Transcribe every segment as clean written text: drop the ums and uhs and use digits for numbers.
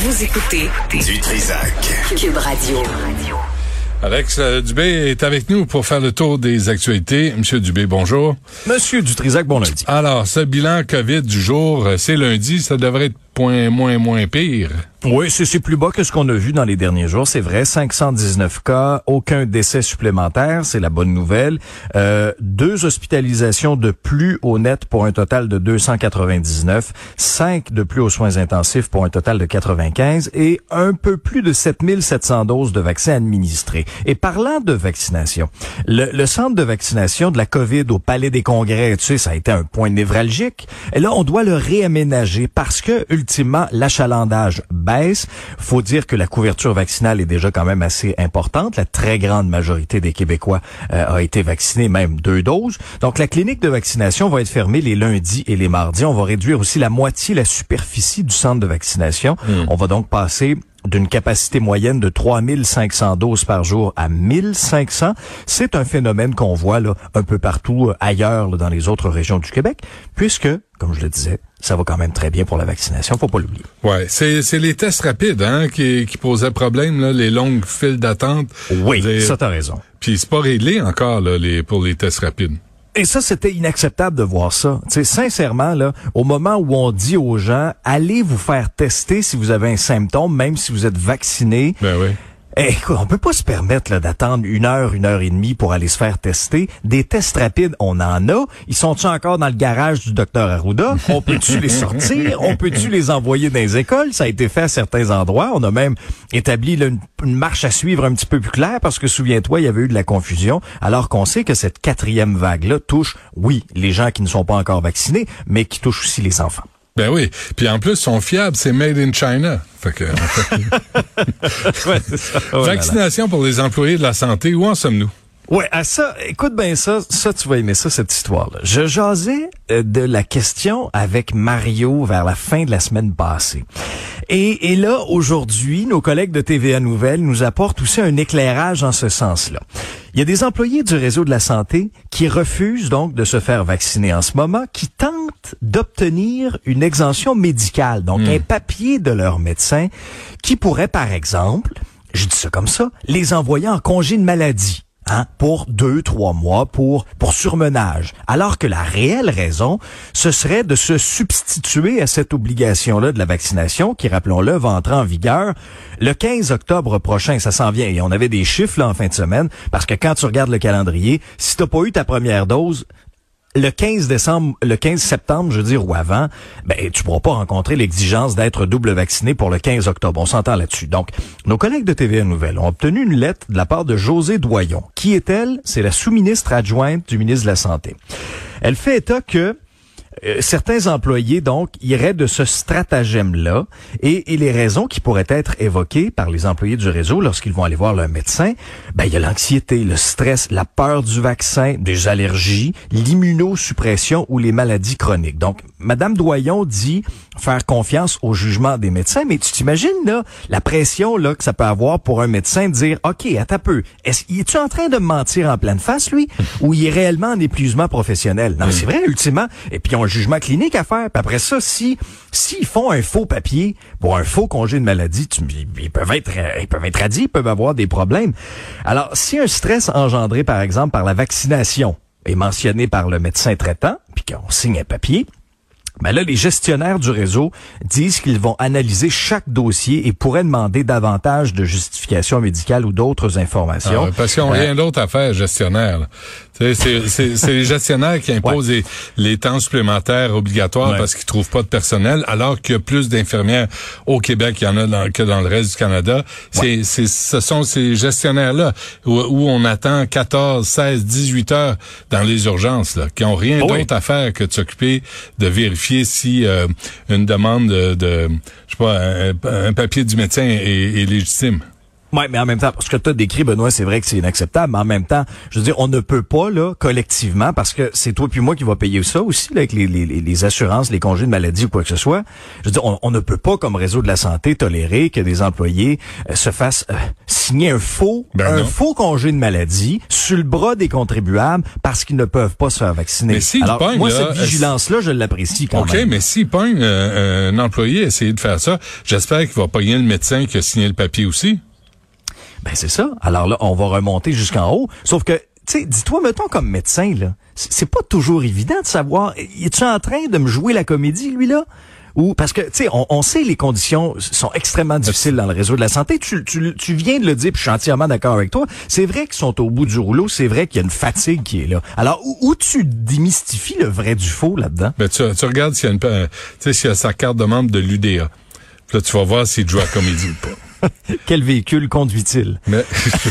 Vous écoutez Du Trizac. Cube Radio. Alex Dubé est avec nous pour faire le tour des actualités. Monsieur Dubé, bonjour. Monsieur Dutrizac, bon lundi. Alors, ce bilan COVID du jour, c'est lundi, ça devrait être moins pire. Oui, c'est plus bas que ce qu'on a vu dans les derniers jours, c'est vrai. 519 cas, aucun décès supplémentaire, c'est la bonne nouvelle. 2 hospitalisations de plus au net pour un total de 299, 5 de plus aux soins intensifs pour un total de 95 et un peu plus de 7700 doses de vaccins administrés. Et parlant de vaccination, le centre de vaccination de la COVID au Palais des Congrès, tu sais, ça a été un point névralgique. Et là, on doit le réaménager parce que, ultimement, l'achalandage baisse. Faut dire que la couverture vaccinale est déjà quand même assez importante. La très grande majorité des Québécois a été vaccinée, même 2 doses. Donc, la clinique de vaccination va être fermée les lundis et les mardis. On va réduire aussi la moitié la superficie du centre de vaccination. On va donc passer d'une capacité moyenne de 3500 doses par jour à 1500. C'est un phénomène qu'on voit là un peu partout ailleurs là, dans les autres régions du Québec, puisque, comme je le disais, ça va quand même très bien pour la vaccination, faut pas l'oublier. Ouais, c'est les tests rapides qui posaient problème, là, les longues files d'attente. Oui, ça t'as raison. Puis c'est pas réglé encore là, pour les tests rapides. Et ça, c'était inacceptable de voir ça. Tu sais, sincèrement, là, au moment où on dit aux gens, allez vous faire tester si vous avez un symptôme, même si vous êtes vacciné. Ben oui. Écoute, on peut pas se permettre là, d'attendre 1 heure et demie pour aller se faire tester. Des tests rapides, on en a. Ils sont-ils encore dans le garage du docteur Arruda? On peut-tu les sortir? On peut-tu les envoyer dans les écoles? Ça a été fait à certains endroits. On a même établi là, une marche à suivre un petit peu plus claire parce que, souviens-toi, il y avait eu de la confusion. Alors qu'on sait que cette 4e vague-là touche, oui, les gens qui ne sont pas encore vaccinés, mais qui touche aussi les enfants. Ben oui. Puis en plus, ils sont fiables, c'est made in China. Fait que, ouais, c'est ça. Oh vaccination pour les employés de la santé, où en sommes-nous? Ouais, à ça, écoute bien ça, tu vas aimer ça, cette histoire-là. Je jasais de la question avec Mario vers la fin de la semaine passée. Et là, aujourd'hui, nos collègues de TVA Nouvelles nous apportent aussi un éclairage en ce sens-là. Il y a des employés du réseau de la santé qui refusent donc de se faire vacciner en ce moment, qui tentent d'obtenir une exemption médicale, donc un papier de leur médecin qui pourrait, par exemple, je dis ça comme ça, les envoyer en congé de maladie. Pour 2-3 mois pour surmenage. Alors que la réelle raison, ce serait de se substituer à cette obligation-là de la vaccination, qui, rappelons-le, va entrer en vigueur le 15 octobre prochain. Ça s'en vient. Et on avait des chiffres là en fin de semaine, parce que quand tu regardes le calendrier, si t'as pas eu ta première dose, le 15 septembre, je veux dire, ou avant, ben, tu pourras pas rencontrer l'exigence d'être double vacciné pour le 15 octobre. On s'entend là-dessus. Donc, nos collègues de TVA Nouvelles ont obtenu une lettre de la part de Josée Doyon. Qui est-elle? C'est la sous-ministre adjointe du ministre de la Santé. Elle fait état que certains employés, donc, iraient de ce stratagème-là et les raisons qui pourraient être évoquées par les employés du réseau lorsqu'ils vont aller voir leur médecin, ben, il y a l'anxiété, le stress, la peur du vaccin, des allergies, l'immunosuppression ou les maladies chroniques. Donc, Madame Doyon dit faire confiance au jugement des médecins, mais tu t'imagines, là, la pression, là, que ça peut avoir pour un médecin de dire, OK, attends un peu, est-tu en train de me mentir en pleine face, lui, ou il est réellement en épuisement professionnel? Non, c'est vrai, ultimement. Et puis, un jugement clinique à faire. Puis après ça, s'ils font un faux papier pour un faux congé de maladie, ils peuvent être radis, ils peuvent avoir des problèmes. Alors, si un stress engendré, par exemple, par la vaccination est mentionné par le médecin traitant, puis qu'on signe un papier, ben là, les gestionnaires du réseau disent qu'ils vont analyser chaque dossier et pourraient demander davantage de justifications médicales ou d'autres informations. Parce qu'ils n'ont rien d'autre à faire, gestionnaires. Là. C'est les gestionnaires qui imposent les temps supplémentaires obligatoires parce qu'ils trouvent pas de personnel, alors qu'il y a plus d'infirmières au Québec qu'il y en a que dans le reste du Canada. Ce sont ces gestionnaires-là où on attend 14, 16, 18 heures dans les urgences, là, qui ont rien d'autre à faire que de s'occuper de vérifier si une demande de je sais pas, un papier du médecin est légitime. Ouais, mais en même temps, ce que tu as décrit, Benoît, c'est vrai que c'est inacceptable, mais en même temps, je veux dire, on ne peut pas, là, collectivement, parce que c'est toi puis moi qui va payer ça aussi, là, avec les assurances, les congés de maladie ou quoi que ce soit. Je veux dire, on ne peut pas, comme réseau de la santé, tolérer que des employés se fassent signer un faux congé de maladie sur le bras des contribuables parce qu'ils ne peuvent pas se faire vacciner. Mais alors, pogne, moi, là, cette vigilance-là, je l'apprécie quand même. OK, mais s'il pogne un employé essayer de faire ça, j'espère qu'il va pogner le médecin qui a signé le papier aussi. Ben c'est ça. Alors là, on va remonter jusqu'en haut. Sauf que, tu sais, dis-toi, mettons comme médecin, là, c'est pas toujours évident de savoir, es-tu en train de me jouer la comédie, lui, là? Ou parce que, tu sais, on sait les conditions sont extrêmement difficiles dans le réseau de la santé. Tu viens de le dire, puis je suis entièrement d'accord avec toi. C'est vrai qu'ils sont au bout du rouleau, c'est vrai qu'il y a une fatigue qui est là. Alors, où tu démystifies le vrai du faux là-dedans? Ben tu regardes s'il y a s'il y a sa carte de membre de l'UDA. Puis là, tu vas voir s'il joue à la comédie ou pas. Quel véhicule conduit-il? Mais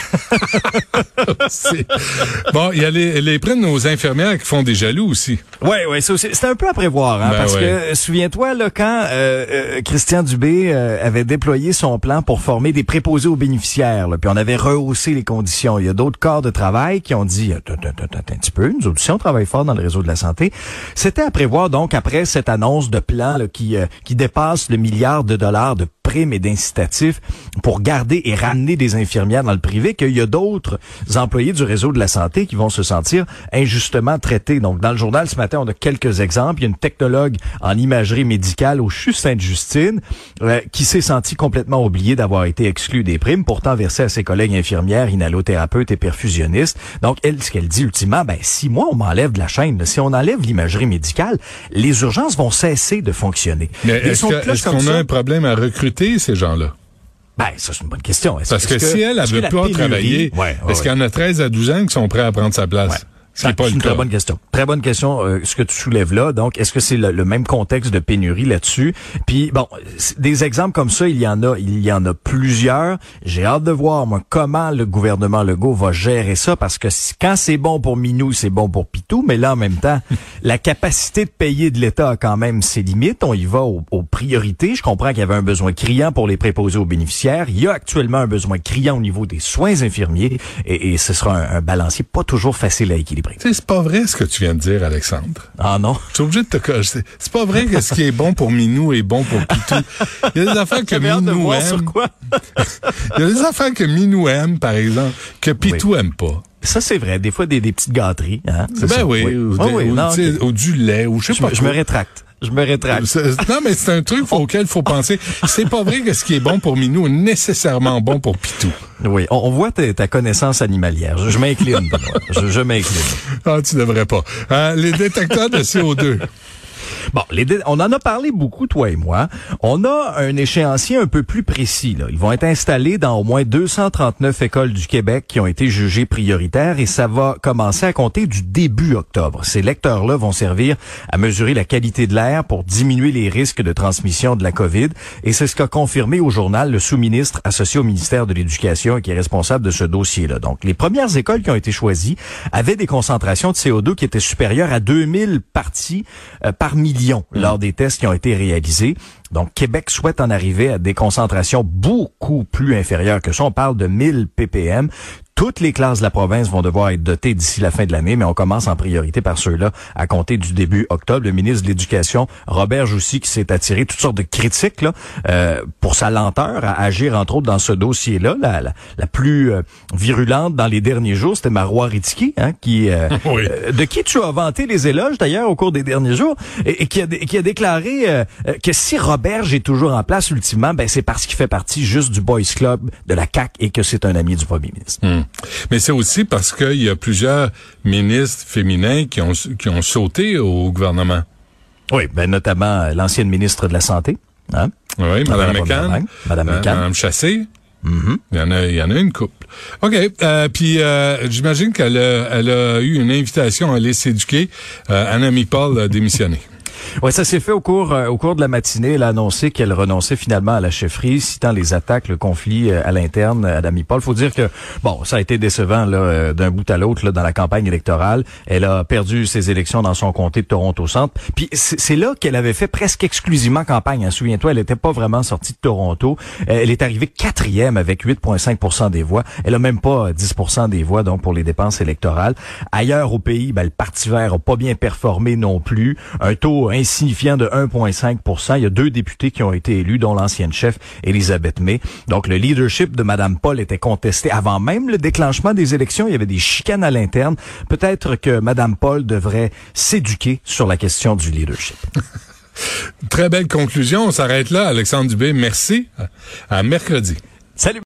bon, il y a les prennent nos infirmières qui font des jaloux aussi. Ouais, ça aussi. C'est un peu à prévoir, hein, parce que souviens-toi là quand Christian Dubé avait déployé son plan pour former des préposés aux bénéficiaires, là, puis on avait rehaussé les conditions. Il y a d'autres corps de travail qui ont dit attends un petit peu, nous aussi on travaille fort dans le réseau de la santé. C'était à prévoir donc après cette annonce de plan là, qui dépasse le milliard de dollars de primes et d'incitatifs pour garder et ramener des infirmières dans le privé, qu'il y a d'autres employés du réseau de la santé qui vont se sentir injustement traités. Donc, dans le journal ce matin, on a quelques exemples. Il y a une technologue en imagerie médicale au CHU Sainte-Justine qui s'est sentie complètement oubliée d'avoir été exclue des primes, pourtant versée à ses collègues infirmières, inhalothérapeutes et perfusionnistes. Donc, elle, ce qu'elle dit ultimement, si moi, on m'enlève de la chaîne, là, si on enlève l'imagerie médicale, les urgences vont cesser de fonctionner. Mais est-ce qu'on a un problème à recruter ces gens-là? Ça, c'est une bonne question. Parce que si elle veut pas travailler, est-ce qu'il y en a 13 à 12 ans qui sont prêts à prendre sa place? Ouais. C'est pas une très bonne question. Très bonne question, ce que tu soulèves là. Donc, est-ce que c'est le même contexte de pénurie là-dessus? Puis, bon, des exemples comme ça, il y en a plusieurs. J'ai hâte de voir, moi, comment le gouvernement Legault va gérer ça, parce que quand c'est bon pour Minou, c'est bon pour Pitou, mais là, en même temps, la capacité de payer de l'État a quand même ses limites. On y va aux priorités. Je comprends qu'il y avait un besoin criant pour les préposés aux bénéficiaires. Il y a actuellement un besoin criant au niveau des soins infirmiers, et ce sera un balancier pas toujours facile à équilibrer. Tu sais, c'est pas vrai ce que tu viens de dire, Alexandre. Ah non? Je suis obligé de te cocher. C'est pas vrai que ce qui est bon pour Minou est bon pour Pitou. Il y a des affaires que Minou aime. Sur quoi? Il y a des affaires que Minou aime, par exemple, que Pitou aime pas. Ça, c'est vrai. Des fois, des petites gâteries. Hein? Ou du lait, ou je sais pas. Je me rétracte. Non, mais c'est un truc auquel il faut penser. C'est pas vrai que ce qui est bon pour Minou est nécessairement bon pour Pitou. Oui, on voit ta connaissance animalière. Je m'incline. je m'incline. Ah, tu devrais pas. Les détecteurs de CO2. Bon, on en a parlé beaucoup, toi et moi. On a un échéancier un peu plus précis, là. Ils vont être installés dans au moins 239 écoles du Québec qui ont été jugées prioritaires, et ça va commencer à compter du début octobre. Ces lecteurs-là vont servir à mesurer la qualité de l'air pour diminuer les risques de transmission de la COVID, et c'est ce qu'a confirmé au journal le sous-ministre associé au ministère de l'Éducation et qui est responsable de ce dossier-là. Donc, les premières écoles qui ont été choisies avaient des concentrations de CO2 qui étaient supérieures à 2000 parties par million lors des tests qui ont été réalisés. Donc, Québec souhaite en arriver à des concentrations beaucoup plus inférieures que ça. On parle de 1000 ppm. Toutes les classes de la province vont devoir être dotées d'ici la fin de l'année, mais on commence en priorité par ceux-là à compter du début octobre. Le ministre de l'Éducation, Robert Joussy, qui s'est attiré toutes sortes de critiques là, pour sa lenteur à agir, entre autres, dans ce dossier-là. La plus virulente dans les derniers jours, c'était Marois Ritiki, hein, de qui tu as vanté les éloges, d'ailleurs, au cours des derniers jours, et qui a déclaré que si Roberge est toujours en place, ultimement, c'est parce qu'il fait partie juste du Boys Club de la CAQ et que c'est un ami du premier ministre. Mais c'est aussi parce qu'il y a plusieurs ministres féminins qui ont sauté au gouvernement. Oui, notamment l'ancienne ministre de la Santé. Hein? Oui, Mme McCann. Mme Chassé. Mm-hmm. Il y en a une couple. OK. Puis j'imagine qu'elle a eu une invitation à aller s'éduquer. Anna Paul a démissionné. Ouais, ça s'est fait au cours de la matinée. Elle a annoncé qu'elle renonçait finalement à la chefferie, citant les attaques, le conflit à l'interne à Dami-Paul. Faut dire que, bon, ça a été décevant là d'un bout à l'autre là, dans la campagne électorale. Elle a perdu ses élections dans son comté de Toronto-Centre. Puis c'est là qu'elle avait fait presque exclusivement campagne. Hein. Souviens-toi, elle n'était pas vraiment sortie de Toronto. Elle est arrivée 4e avec 8,5% des voix. Elle a même pas 10% des voix donc pour les dépenses électorales. Ailleurs au pays, le Parti vert a pas bien performé non plus. Un taux insignifiant de 1,5%. Il y a 2 députés qui ont été élus, dont l'ancienne chef Elisabeth May. Donc le leadership de Mme Paul était contesté avant même le déclenchement des élections. Il y avait des chicanes à l'interne. Peut-être que Mme Paul devrait s'éduquer sur la question du leadership. Très belle conclusion. On s'arrête là. Alexandre Dubé, merci. À mercredi. Salut.